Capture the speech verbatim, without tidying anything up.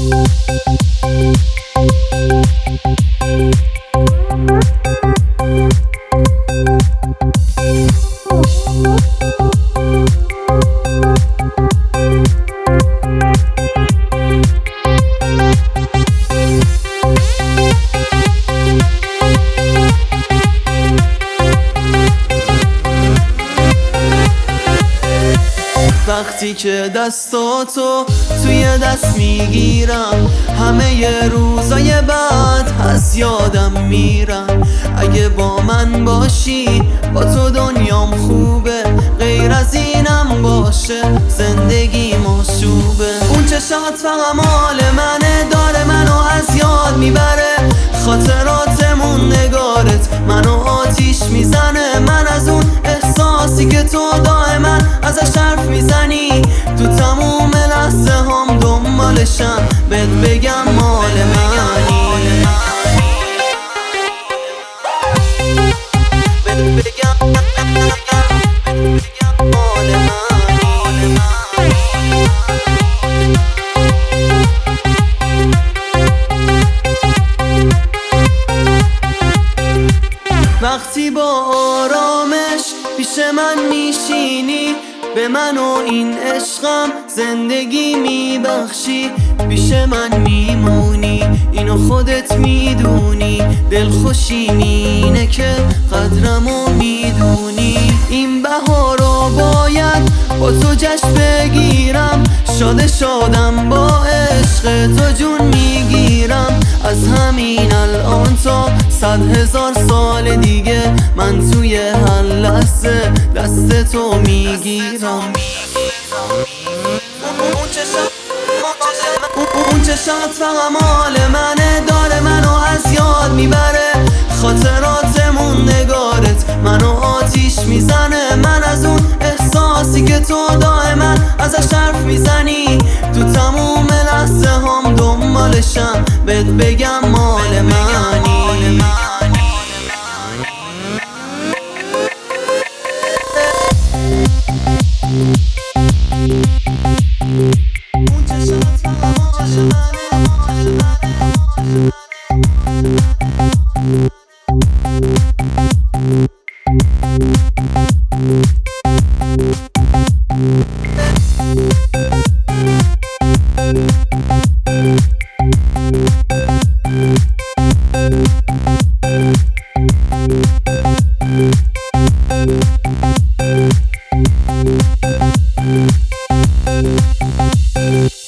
وقتی که دستاتو توی دست میگیرم، همه ی روزای بعد از یادم میرم. اگه با من باشی با تو دنیام خوبه، غیر از اینم باشه زندگی مشوبه. اون چشات فقط مال منه، داره منو از یاد میبره. خاطراتمون نگارت منو آتیش میزنه. من از اون احساسی که تو دائما ازش حرف میزنی، تو تموم لحظه هم دنبالشم، بهت بگم مال منی. بهت بگم مال منی. وقتی با آرامش پیش من میشینی، به من و این عشقم زندگی میبخشی. پیش من میمونی اینو خودت میدونی، دلخوشی مینه که قدرمو میدونی. این بهارو باید با تو جشن بگیرم، شاد شادم با عشق تو جون میگیرم. از همین الان تا صد هزار سال دیگه من توی هر لحظه دست تو میگیرم. اون چشات فقط مال منه، داره منو از یاد میبره. خاطراتمون نگارت منو آتیش میزنه. من از اون احساسی که تو دائما ازش حرف میزنی، تو تموم لحظه هم دنبالشم، بهت بگم مال منی. We'll be right back.